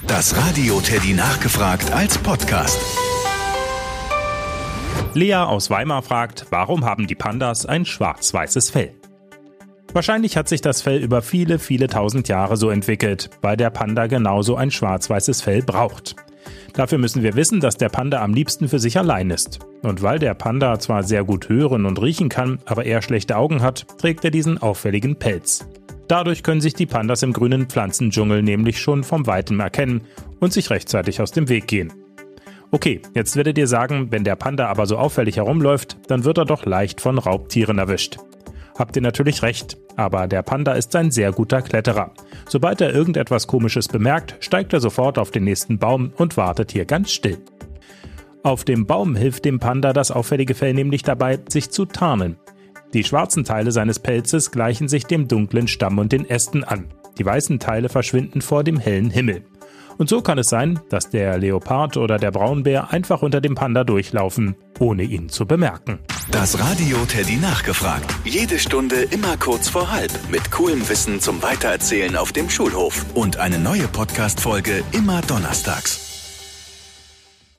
Das Radio Teddy nachgefragt als Podcast. Lea aus Weimar fragt, warum haben die Pandas ein schwarz-weißes Fell? Wahrscheinlich hat sich das Fell über viele, viele tausend Jahre so entwickelt, weil der Panda genauso ein schwarz-weißes Fell braucht. Dafür müssen wir wissen, dass der Panda am liebsten für sich allein ist. Und weil der Panda zwar sehr gut hören und riechen kann, aber eher schlechte Augen hat, trägt er diesen auffälligen Pelz. Dadurch können sich die Pandas im grünen Pflanzendschungel nämlich schon vom Weitem erkennen und sich rechtzeitig aus dem Weg gehen. Okay, jetzt werdet ihr sagen, wenn der Panda aber so auffällig herumläuft, dann wird er doch leicht von Raubtieren erwischt. Habt ihr natürlich recht, aber der Panda ist ein sehr guter Kletterer. Sobald er irgendetwas Komisches bemerkt, steigt er sofort auf den nächsten Baum und wartet hier ganz still. Auf dem Baum hilft dem Panda das auffällige Fell nämlich dabei, sich zu tarnen. Die schwarzen Teile seines Pelzes gleichen sich dem dunklen Stamm und den Ästen an. Die weißen Teile verschwinden vor dem hellen Himmel. Und so kann es sein, dass der Leopard oder der Braunbär einfach unter dem Panda durchlaufen, ohne ihn zu bemerken. Das Radio Teddy nachgefragt. Jede Stunde immer kurz vor halb. Mit coolem Wissen zum Weitererzählen auf dem Schulhof. Und eine neue Podcast-Folge immer donnerstags.